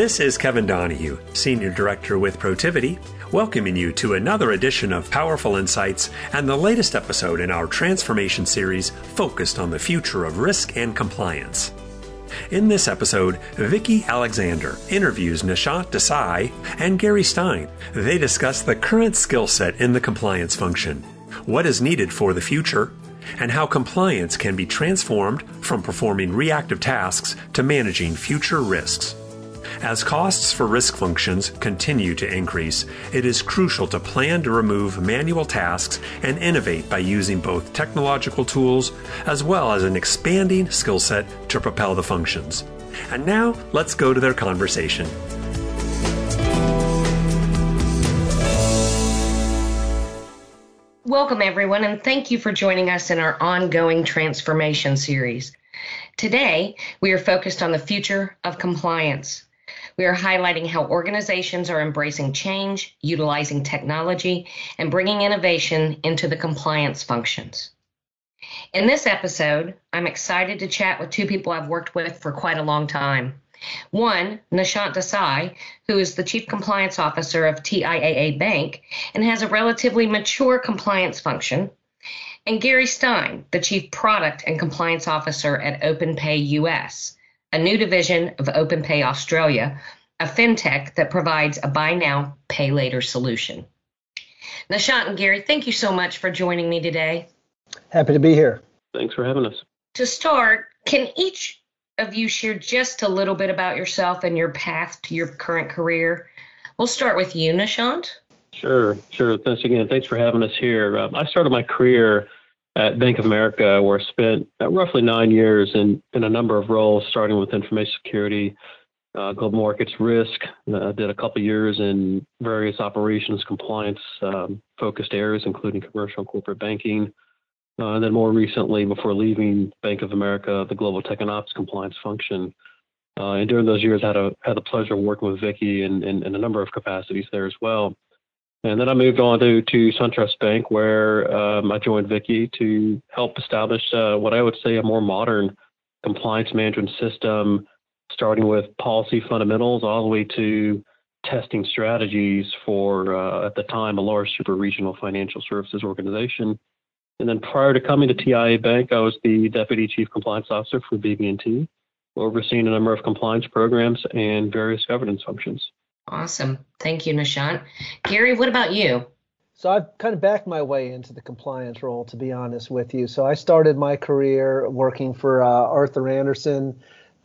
This is Kevin Donahue, Senior Director with Protiviti, welcoming you to another edition of Powerful Insights and the latest episode in our transformation series focused on the future of risk and compliance. In this episode, Vicki Alexander interviews Nishant Desai and Gary Stein. They discuss the current skill set in the compliance function, what is needed for the future, and how compliance can be transformed from performing reactive tasks to managing future risks. As costs for risk functions continue to increase, it is crucial to plan to remove manual tasks and innovate by using both technological tools as well as an expanding skill set to propel the functions. And now, let's go to their conversation. Welcome, everyone, and thank you for joining us in our ongoing transformation series. Today, we are focused on the future of compliance. We are highlighting how organizations are embracing change, utilizing technology, and bringing innovation into the compliance functions. In this episode, I'm excited to chat with two people I've worked with for quite a long time. One, Nishant Desai, who is the Chief Compliance Officer of TIAA Bank and has a relatively mature compliance function, and Gary Stein, the Chief Product and Compliance Officer at OpenPay US, a new division of OpenPay Australia, a fintech that provides a buy now, pay later solution. Nishant and Gary, thank you so much for joining me today. Happy to be here. Thanks for having us. To start, can each of you share just a little bit about yourself and your path to your current career? We'll start with you, Nishant. Sure. Thanks for having us here. I started my career at Bank of America, where I spent roughly 9 years in a number of roles, starting with information security, global markets risk. Did a couple years in various operations compliance focused areas, including commercial and corporate banking. And then more recently, before leaving Bank of America, the global tech and ops compliance function. And during those years, I had the pleasure of working with Vicki in a number of capacities there as well. And then I moved on to SunTrust Bank, where I joined Vicki to help establish what I would say a more modern compliance management system, starting with policy fundamentals all the way to testing strategies for, at the time, a large super regional financial services organization. And then prior to coming to TIAA Bank, I was the Deputy Chief Compliance Officer for BB&T, overseeing a number of compliance programs and various governance functions. Awesome. Thank you, Nishant. Gary, what about you? So I've kind of backed my way into the compliance role, to be honest with you. So I started my career working for Arthur Andersen,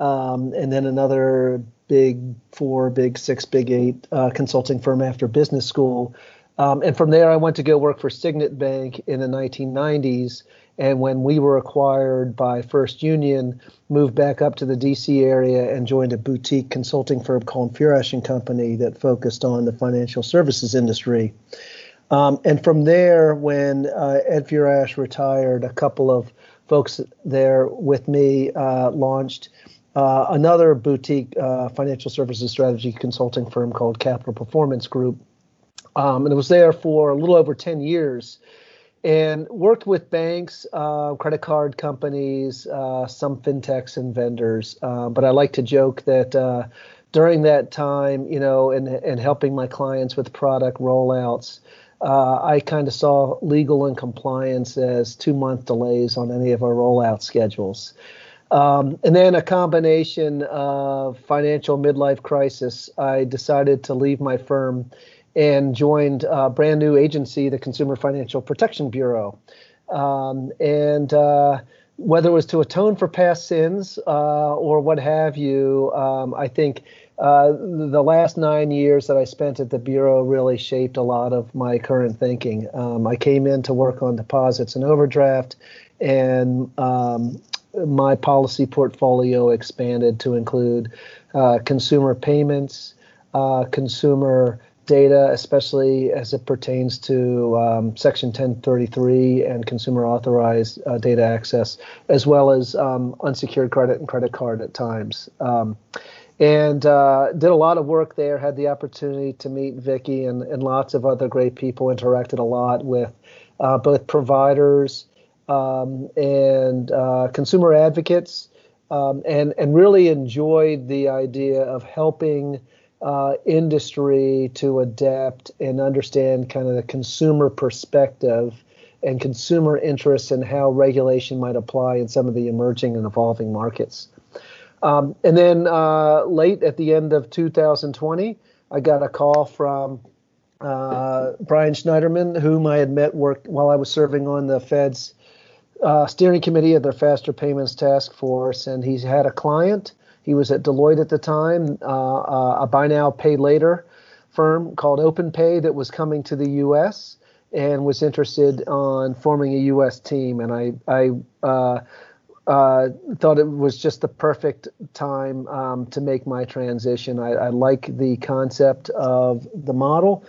and then another big 4, big 6, big 8 consulting firm after business school. And from there, I went to go work for Signet Bank in the 1990s. And when we were acquired by First Union, moved back up to the D.C. area and joined a boutique consulting firm called Furash & Company that focused on the financial services industry. And from there, when Ed Furash retired, a couple of folks there with me launched another boutique financial services strategy consulting firm called Capital Performance Group. And it was there for a little over 10 years. And worked with banks, credit card companies, some fintechs and vendors. But I like to joke that during that time, and helping my clients with product rollouts, I kind of saw legal and compliance as 2-month delays on any of our rollout schedules. And then a combination of financial midlife crisis, I decided to leave my firm and joined a brand new agency, the Consumer Financial Protection Bureau. And whether it was to atone for past sins or what have you, I think the last 9 years that I spent at the Bureau really shaped a lot of my current thinking. I came in to work on deposits and overdraft, and my policy portfolio expanded to include consumer payments, consumer data, especially as it pertains to Section 1033 and consumer authorized data access, as well as unsecured credit and credit card at times. And did a lot of work there, had the opportunity to meet Vicki and lots of other great people, interacted a lot with both providers and consumer advocates, and really enjoyed the idea of helping industry to adapt and understand kind of the consumer perspective and consumer interests and how regulation might apply in some of the emerging and evolving markets. And then late at the end of 2020, I got a call from Brian Schneiderman, whom I had met while I was serving on the Fed's steering committee of their Faster Payments Task Force, and he had a client. He was at Deloitte at the time, a buy now, pay later firm called OpenPay that was coming to the U.S. and was interested on forming a U.S. team. And I thought it was just the perfect time to make my transition. I like the concept of the model.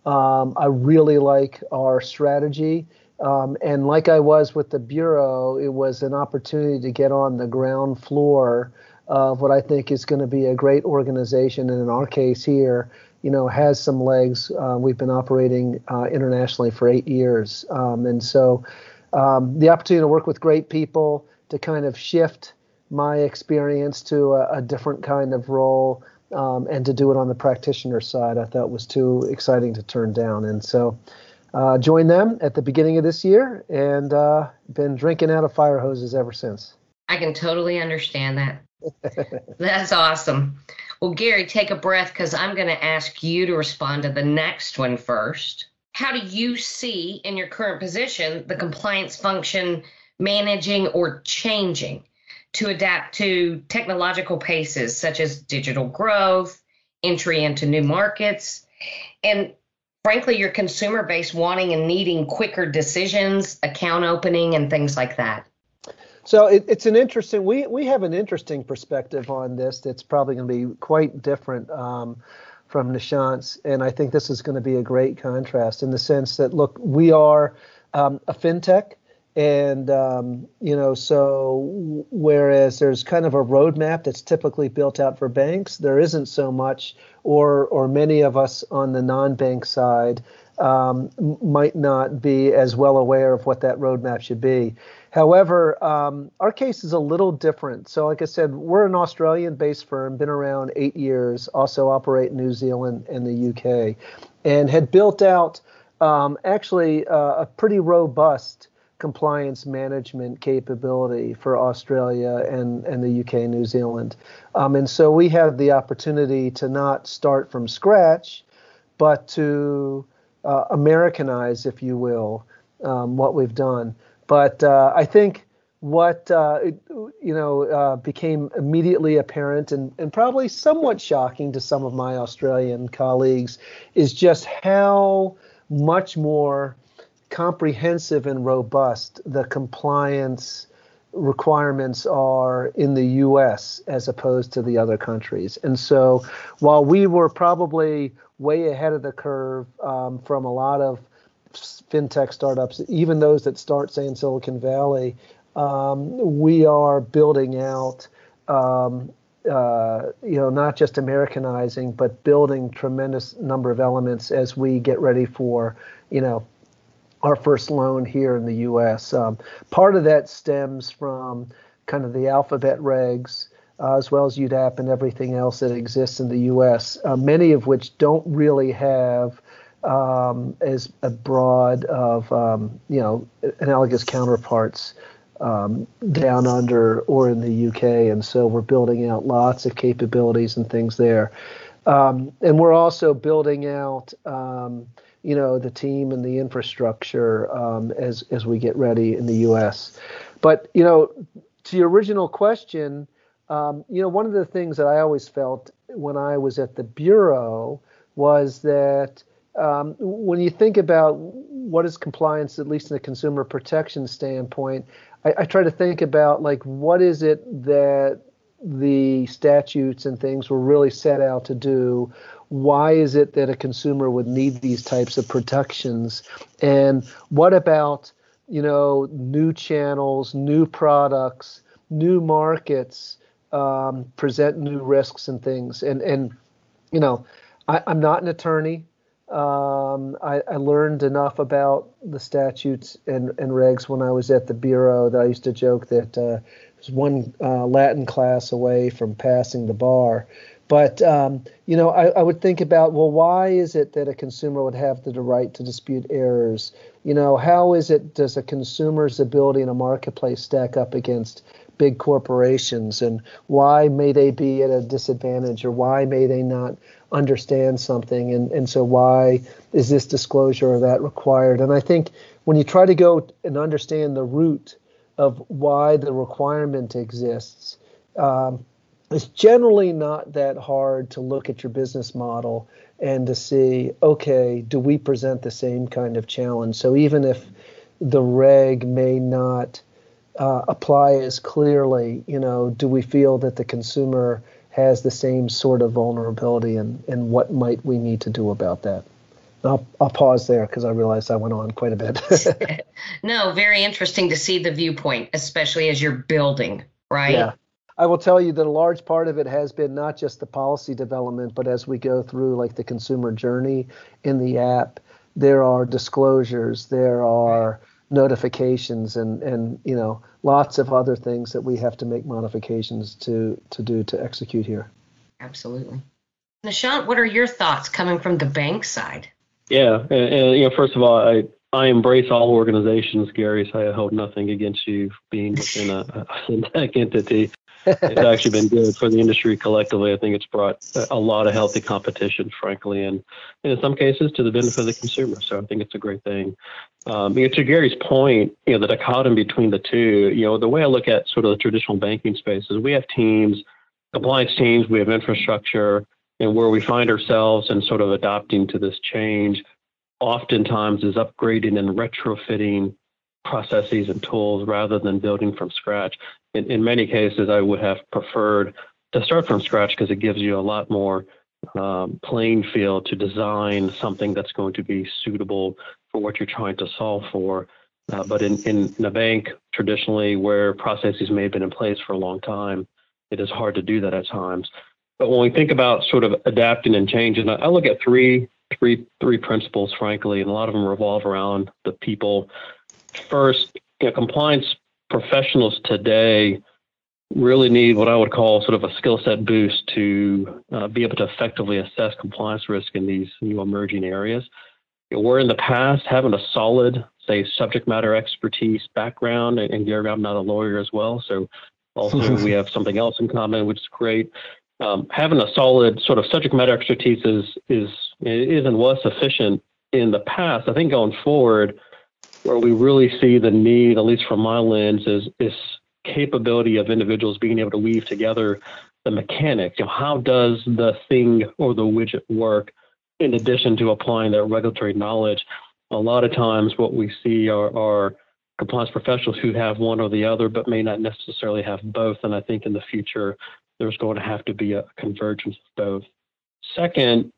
I really like our strategy. And like I was with the Bureau, it was an opportunity to get on the ground floor of what I think is going to be a great organization. And in our case here, has some legs. We've been operating internationally for 8 years. And so the opportunity to work with great people, to kind of shift my experience to a different kind of role, and to do it on the practitioner side, I thought was too exciting to turn down. And so joined them at the beginning of this year and been drinking out of fire hoses ever since. I can totally understand that. That's awesome. Well, Gary, take a breath because I'm going to ask you to respond to the next one first. How do you see in your current position the compliance function managing or changing to adapt to technological paces such as digital growth, entry into new markets, and frankly, your consumer base wanting and needing quicker decisions, account opening, and things like that? So it's an interesting, we have an interesting perspective on this that's probably going to be quite different from Nishant's. And I think this is going to be a great contrast in the sense that, look, we are a fintech. And, so whereas there's kind of a roadmap that's typically built out for banks, there isn't so much, or many of us on the non-bank side might not be as well aware of what that roadmap should be. However, our case is a little different. So like I said, we're an Australian-based firm, been around 8 years, also operate in New Zealand and the UK, and had built out actually a pretty robust compliance management capability for Australia and the UK and New Zealand. And so we have the opportunity to not start from scratch, but to Americanize, if you will, what we've done. But I think what became immediately apparent and probably somewhat shocking to some of my Australian colleagues is just how much more comprehensive and robust the compliance requirements are in the U.S. as opposed to the other countries. And so while we were probably way ahead of the curve from a lot of fintech startups, even those that start, say, in Silicon Valley, we are building out, not just Americanizing, but building tremendous number of elements as we get ready for, our first loan here in the U.S. Part of that stems from kind of the alphabet regs, as well as UDAP and everything else that exists in the U.S., many of which don't really have as a broad of, analogous counterparts down under or in the UK. And so we're building out lots of capabilities and things there. And we're also building out, the team and the infrastructure as we get ready in the U.S. But, to your original question, one of the things that I always felt when I was at the Bureau was that when you think about what is compliance, at least in a consumer protection standpoint, I try to think about, like, what is it that the statutes and things were really set out to do? Why is it that a consumer would need these types of protections? And what about, new channels, new products, new markets present new risks and things? And I'm not an attorney. I learned enough about the statutes and regs when I was at the Bureau that I used to joke that was one Latin class away from passing the bar. But, I would think about, well, why is it that a consumer would have the right to dispute errors? How does a consumer's ability in a marketplace stack up against big corporations, and why may they be at a disadvantage, or why may they not understand something? And so why is this disclosure or that required? And I think when you try to go and understand the root of why the requirement exists, it's generally not that hard to look at your business model and to see, okay, do we present the same kind of challenge? So even if the reg may not apply as clearly, do we feel that the consumer has the same sort of vulnerability, and what might we need to do about that? I'll pause there because I realized I went on quite a bit. No, very interesting to see the viewpoint, especially as you're building, right? Yeah. I will tell you that a large part of it has been not just the policy development, but as we go through like the consumer journey in the app, there are disclosures, there are notifications, and lots of other things that we have to make modifications to execute here. Absolutely. Nishant, what are your thoughts coming from the bank side? Yeah, and first of all, I embrace all organizations, Gary, so I hold nothing against you being within a fintech entity. It's actually been good for the industry collectively. I think it's brought a lot of healthy competition, frankly, and in some cases to the benefit of the consumer. So I think it's a great thing. To Gary's point, the dichotomy between the two, the way I look at sort of the traditional banking space is we have teams, compliance teams, we have infrastructure, and where we find ourselves and sort of adapting to this change oftentimes is upgrading and retrofitting processes and tools rather than building from scratch. In many cases, I would have preferred to start from scratch because it gives you a lot more playing field to design something that's going to be suitable for what you're trying to solve for. But in a bank, traditionally, where processes may have been in place for a long time, it is hard to do that at times. But when we think about sort of adapting and changing, I look at three principles, frankly, and a lot of them revolve around the people. First, compliance professionals today really need what I would call sort of a skill set boost to be able to effectively assess compliance risk in these new emerging areas. Where in the past, having a solid, say, subject matter expertise background, and Gary, I'm not a lawyer as well, so also we have something else in common, which is great. Having a solid sort of subject matter expertise is and was sufficient in the past. I think going forward, where we really see the need, at least from my lens, is capability of individuals being able to weave together the mechanics. How does the thing or the widget work in addition to applying that regulatory knowledge? A lot of times what we see are compliance professionals who have one or the other, but may not necessarily have both. And I think in the future, there's going to have to be a convergence of both. Second,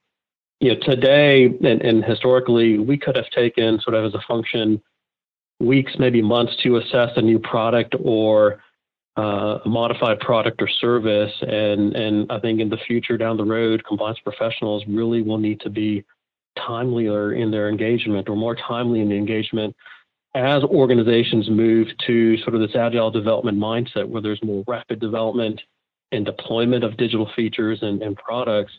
today and historically, we could have taken sort of as a function weeks, maybe months to assess a new product or a modified product or service. And I think in the future down the road, compliance professionals really will need to be timelier in their engagement or more timely in the engagement as organizations move to sort of this agile development mindset where there's more rapid development and deployment of digital features and products.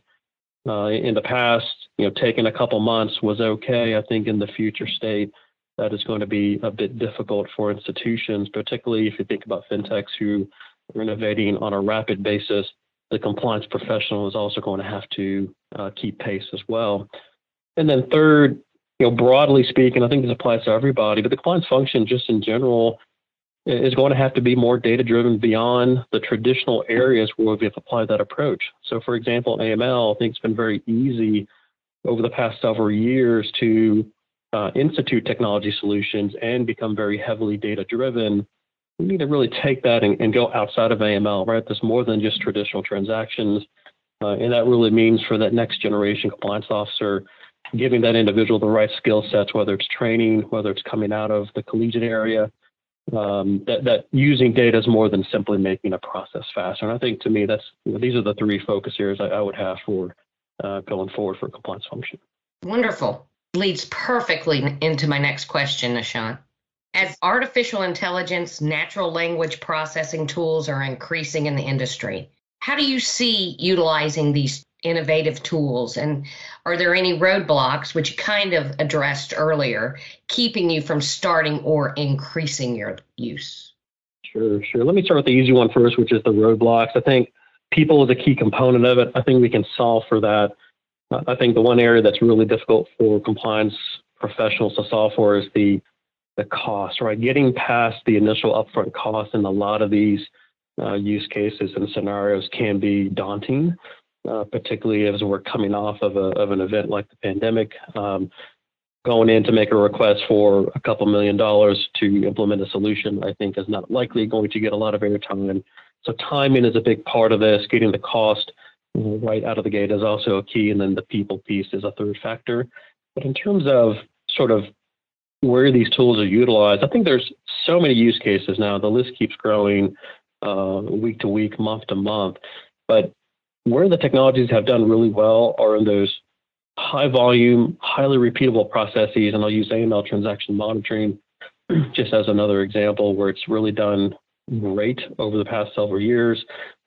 In the past, taking a couple months was okay. I think in the future state, that is going to be a bit difficult for institutions, particularly if you think about fintechs who are innovating on a rapid basis. The compliance professional is also going to have to keep pace as well. And then third, broadly speaking, I think this applies to everybody, but the compliance function just in general is going to have to be more data-driven beyond the traditional areas where we've applied that approach. So for example, AML, I think it's been very easy over the past several years to institute technology solutions and become very heavily data-driven. We need to really take that and go outside of AML, right? There's more than just traditional transactions. And that really means for that next generation compliance officer, giving that individual the right skill sets, whether it's training, whether it's coming out of the collegiate area, that using data is more than simply making a process faster. And I think to me, these are the three focus areas I would have for going forward for compliance function. Wonderful. Leads perfectly into my next question, Nishant. As artificial intelligence, natural language processing tools are increasing in the industry, how do you see utilizing these innovative tools? And are there any roadblocks, which you kind of addressed earlier, keeping you from starting or increasing your use? Sure, sure. Let me start with the easy one first, which is the roadblocks. I think people is a key component of it. I think we can solve for that. I think the one area that's really difficult for compliance professionals to solve for is the cost, right? Getting past the initial upfront cost in a lot of these use cases and scenarios can be daunting, particularly as we're coming off of an event like the pandemic. Going in to make a request for a couple $1 million to implement a solution, I think is not likely going to get a lot of airtime. So timing is a big part of this. Getting the cost right out of the gate is also a key, and then the people piece is a third factor. But in terms of sort of where these tools are utilized, I think there's so many use cases now. The list keeps growing week to week, month to month. But where the technologies have done really well are in those high volume, highly repeatable processes. And I'll use AML transaction monitoring just as another example where it's really done great over the past several years.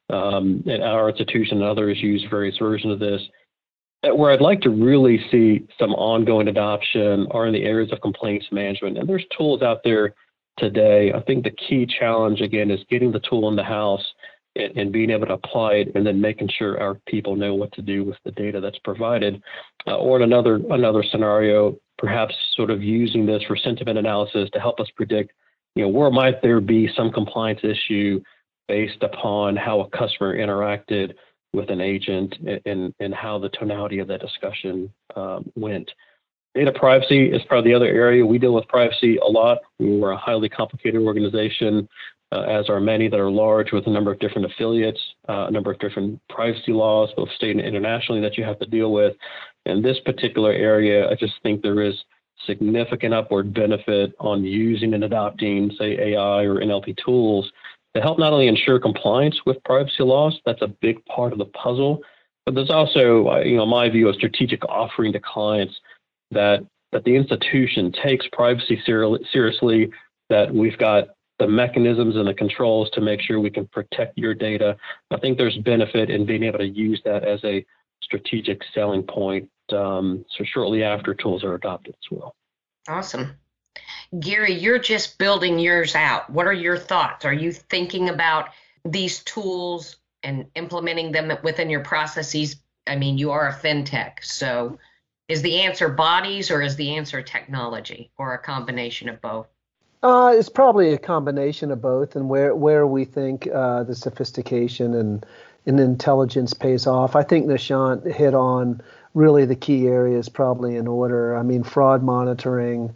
At our institution and others use various versions of this. Where I'd like to really see some ongoing adoption are in the areas of complaints management. And there's tools out there today. I think the key challenge, again, is getting the tool in the house and being able to apply it, and then making sure our people know what to do with the data that's provided. Or in another scenario, perhaps sort of using this for sentiment analysis to help us predict, where might there be some compliance issue based upon how a customer interacted with an agent and how the tonality of that discussion went. Data privacy is probably the other area. We deal with privacy a lot. We're a highly complicated organization, as are many that are large with a number of different affiliates, a number of different privacy laws, both state and internationally, that you have to deal with. In this particular area, I just think there is significant upward benefit on using and adopting, say, AI or NLP tools to help not only ensure compliance with privacy laws. That's a big part of the puzzle, but there's also, in my view, a strategic offering to clients that the institution takes privacy seriously, that we've got the mechanisms and the controls to make sure we can protect your data. I think there's benefit in being able to use that as a strategic selling point, so shortly after tools are adopted as well. Awesome. Gary, you're just building yours out. What are your thoughts? Are you thinking about these tools and implementing them within your processes? I mean, you are a fintech, so is the answer bodies or is the answer technology, or a combination of both? It's probably a combination of both, and where we think the sophistication and intelligence pays off. I think Nishant hit on really the key areas probably in order. I mean, fraud monitoring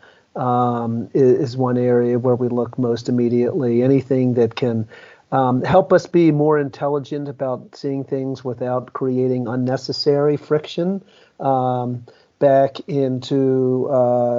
is one area where we look most immediately. Anything that can help us be more intelligent about seeing things without creating unnecessary friction back into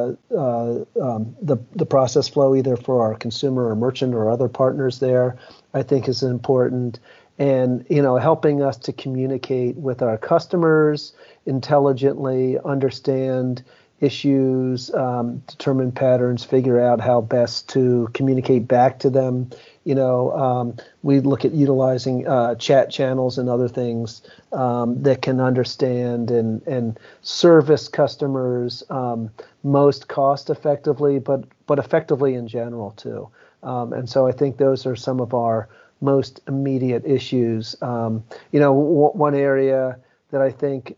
the process flow, either for our consumer or merchant or other partners there, I think is important. And, helping us to communicate with our customers intelligently, understand issues, determine patterns, figure out how best to communicate back to them. We look at utilizing chat channels and other things that can understand and service customers most cost effectively, but effectively in general too. And so I think those are some of our most immediate issues. One area that I think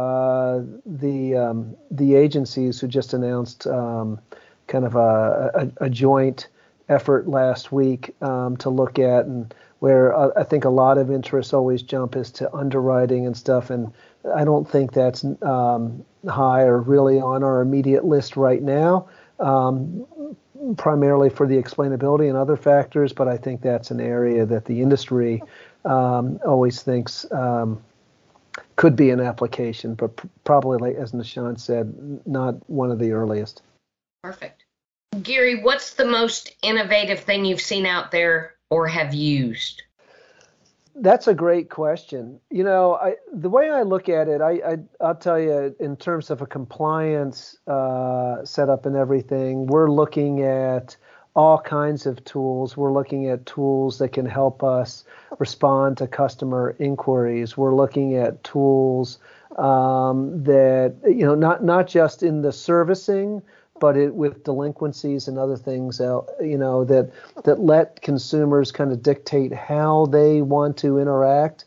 the agencies who just announced kind of a joint effort last weck to look at, and where I think a lot of interests always jump is to underwriting and stuff, and I don't think that's high or really on our immediate list right now, primarily for the explainability and other factors, but I think that's an area that the industry always thinks could be an application, but probably, like as Nishant said, not one of the earliest. Perfect. Gary, what's the most innovative thing you've seen out there or have used? That's a great question. The way I look at it, I'll tell you, in terms of a compliance setup and everything, we're looking at all kinds of tools. We're looking at tools that can help us respond to customer inquiries. We're looking at tools that, not just in the servicing, but with delinquencies and other things, that let consumers kind of dictate how they want to interact,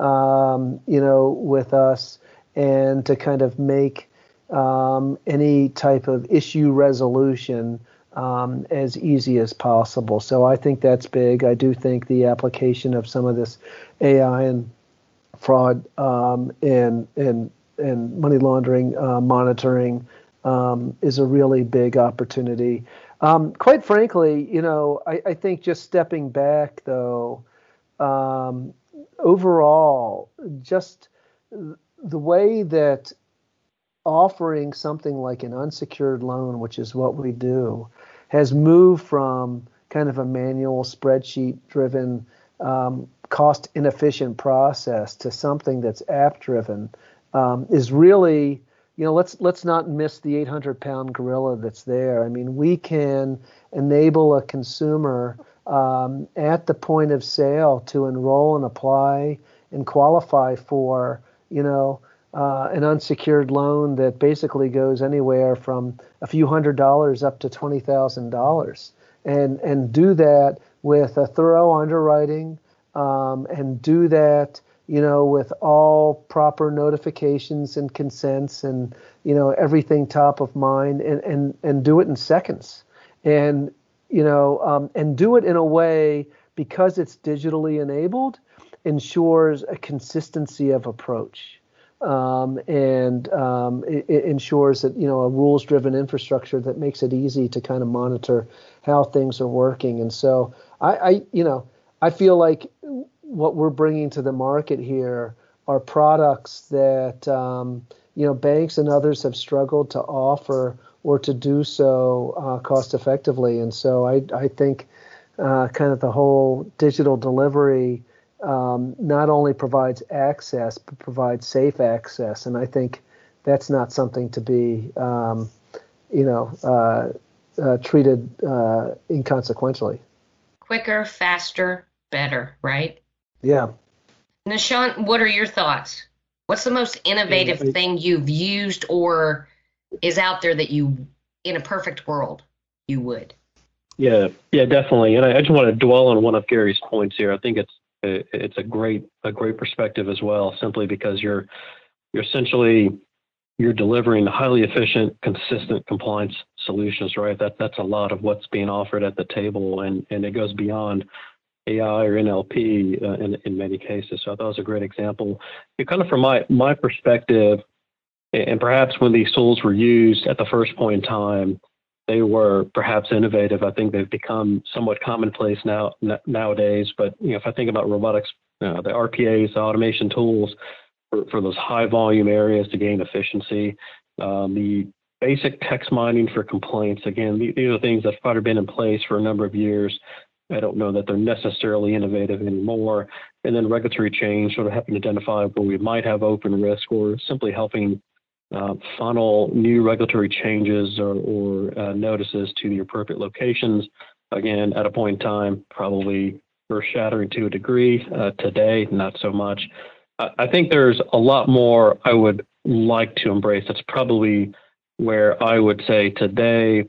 with us, and to kind of make any type of issue resolution as easy as possible. So I think that's big. I do think the application of some of this AI and fraud and money laundering monitoring is a really big opportunity. Quite frankly, I think just stepping back, though, overall, just the way that offering something like an unsecured loan, which is what we do, has moved from kind of a manual spreadsheet-driven, cost-inefficient process to something that's app-driven, is really, let's not miss the 800-pound gorilla that's there. I mean, we can enable a consumer at the point of sale to enroll and apply and qualify for, an unsecured loan that basically goes anywhere from a few $100s up to $20,000, and do that with a thorough underwriting, and do that, with all proper notifications and consents and, everything top of mind, and do it in seconds, and do it in a way, because it's digitally enabled, ensures a consistency of approach. It ensures that, a rules-driven infrastructure that makes it easy to kind of monitor how things are working. And so I feel like what we're bringing to the market here are products that, banks and others have struggled to offer or to do so cost effectively. And so I think kind of the whole digital delivery not only provides access, but provides safe access. And I think that's not something to be, treated inconsequentially. Quicker, faster, better, right? Yeah. Nishant, what are your thoughts? What's the most innovative thing you've used or is out there that you, in a perfect world, you would? Yeah, definitely. And I just want to dwell on one of Gary's points here. I think it's a great perspective as well, simply because you're delivering highly efficient, consistent compliance solutions, right? That's a lot of what's being offered at the table, and it goes beyond AI or NLP in many cases. So that was a great example. Kind of from my perspective, and perhaps when these tools were used at the first point in time, they were perhaps innovative. I think they've become somewhat commonplace nowadays. But if I think about robotics, the RPAs, the automation tools for those high volume areas to gain efficiency, the basic text mining for complaints. Again, these are things that's probably been in place for a number of years. I don't know that they're necessarily innovative anymore. And then regulatory change, sort of helping identify where we might have open risk, or simply helping funnel new regulatory changes or notices to the appropriate locations. Again, at a point in time, probably earth-shattering to a degree. Today, not so much. I think there's a lot more I would like to embrace. That's probably where I would say today,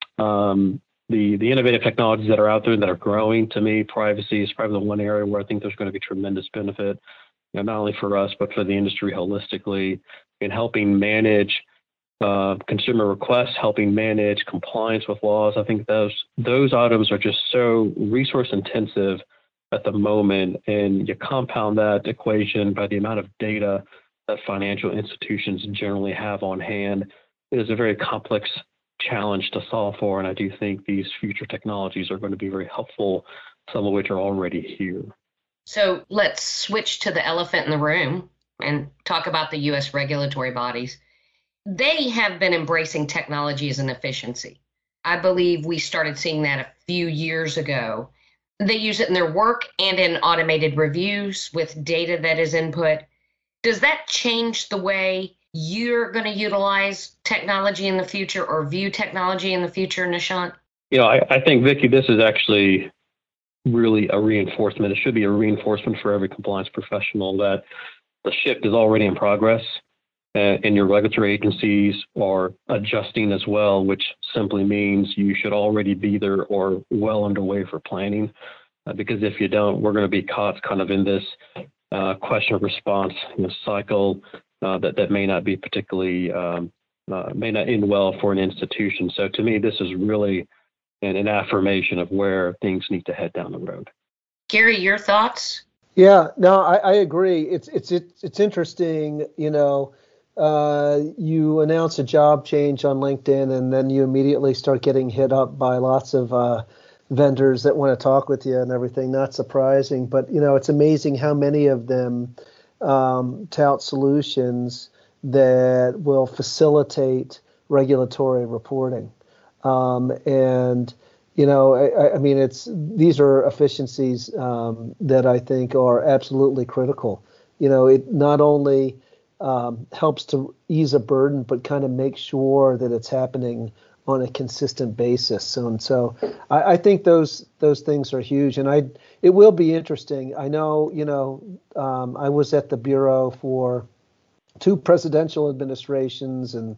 the innovative technologies that are out there that are growing, to me, privacy is probably the one area where I think there's going to be tremendous benefit, not only for us, but for the industry holistically, in helping manage consumer requests, helping manage compliance with laws. I think those items are just so resource intensive at the moment, and you compound that equation by the amount of data that financial institutions generally have on hand. It is a very complex challenge to solve for, and I do think these future technologies are going to be very helpful, some of which are already here. So let's switch to the elephant in the room and talk about the U.S. regulatory bodies. They have been embracing technology as an efficiency. I believe we started seeing that a few years ago. They use it in their work and in automated reviews with data that is input. Does that change the way you're going to utilize technology in the future or view technology in the future, Nishant? I think, Vicki, this is actually really a reinforcement. It should be a reinforcement for every compliance professional that the shift is already in progress, and your regulatory agencies are adjusting as well, which simply means you should already be there or well underway for planning. Because if you don't, we're going to be caught kind of in this question of response cycle that may not be particularly, may not end well for an institution. So to me, this is really an affirmation of where things need to head down the road. Gary, your thoughts? Yeah, no, I agree. It's interesting, you announce a job change on LinkedIn and then you immediately start getting hit up by lots of vendors that want to talk with you and everything. Not surprising, but it's amazing how many of them tout solutions that will facilitate regulatory reporting. These are efficiencies that I think are absolutely critical. It not only helps to ease a burden, but kind of make sure that it's happening on a consistent basis. And so I think those things are huge, and it will be interesting. I know, I was at the Bureau for 2 presidential administrations and,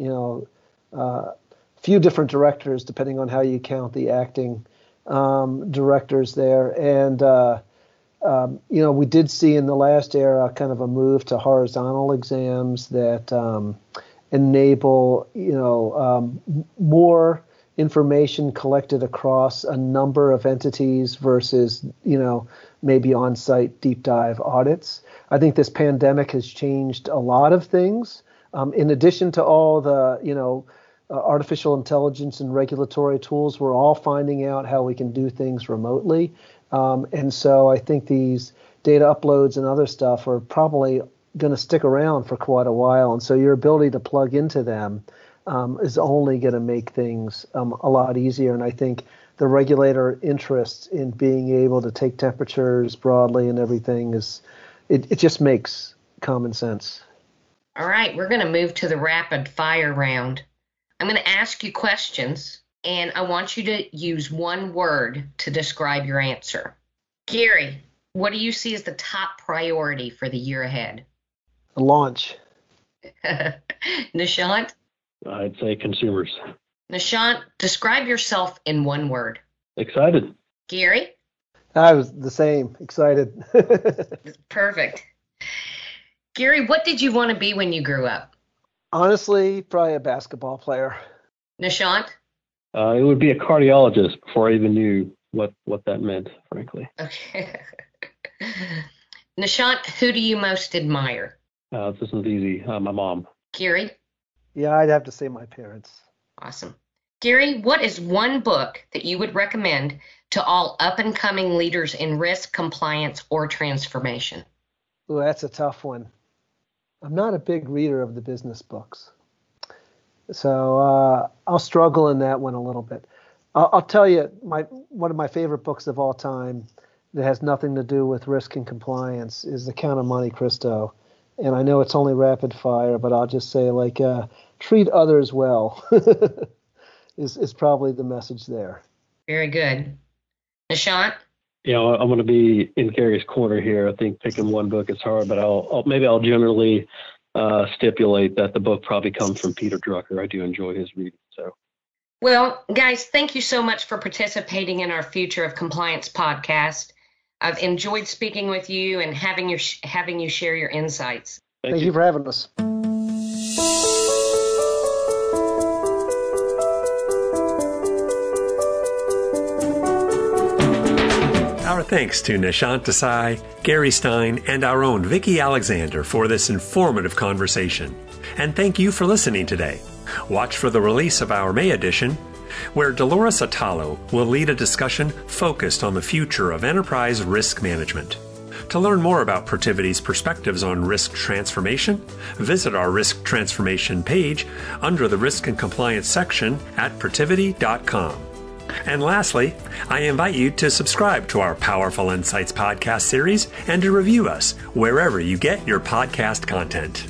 few different directors, depending on how you count the acting directors there. And, we did see in the last era kind of a move to horizontal exams that enable, more information collected across a number of entities versus, maybe on-site deep dive audits. I think this pandemic has changed a lot of things. In addition to all the, artificial intelligence and regulatory tools, we're all finding out how we can do things remotely. And so I think these data uploads and other stuff are probably going to stick around for quite a while. And so your ability to plug into them is only going to make things a lot easier. And I think the regulator interest in being able to take temperatures broadly and everything it just makes common sense. All right, we're going to move to the rapid fire round. I'm going to ask you questions, and I want you to use one word to describe your answer. Gary, what do you see as the top priority for the year ahead? A launch. Nishant? I'd say consumers. Nishant, describe yourself in one word. Excited. Gary? I was the same. Excited. Perfect. Gary, what did you want to be when you grew up? Honestly, probably a basketball player. Nishant? It would be a cardiologist before I even knew what that meant, frankly. Okay. Nishant, who do you most admire? This is easy. My mom. Gary? Yeah, I'd have to say my parents. Awesome. Gary, what is one book that you would recommend to all up-and-coming leaders in risk, compliance, or transformation? Ooh, that's a tough one. I'm not a big reader of the business books. So I'll struggle in that one a little bit. I'll tell you, one of my favorite books of all time that has nothing to do with risk and compliance is The Count of Monte Cristo. And I know it's only rapid fire, but I'll just say, treat others well is probably the message there. Very good. Nishant? I'm going to be in Gary's corner here. I think picking one book is hard, but I'll generally stipulate that the book probably comes from Peter Drucker. I do enjoy his reading. So, well, guys, thank you so much for participating in our Future of Compliance podcast. I've enjoyed speaking with you and having you share your insights. Thank you for having us. Our thanks to Nishant Desai, Gary Stein, and our own Vicki Alexander for this informative conversation. And thank you for listening today. Watch for the release of our May edition, where Dolores Atalo will lead a discussion focused on the future of enterprise risk management. To learn more about Protiviti's perspectives on risk transformation, visit our risk transformation page under the Risk and Compliance section at Protiviti.com. And lastly, I invite you to subscribe to our Powerful Insights podcast series and to review us wherever you get your podcast content.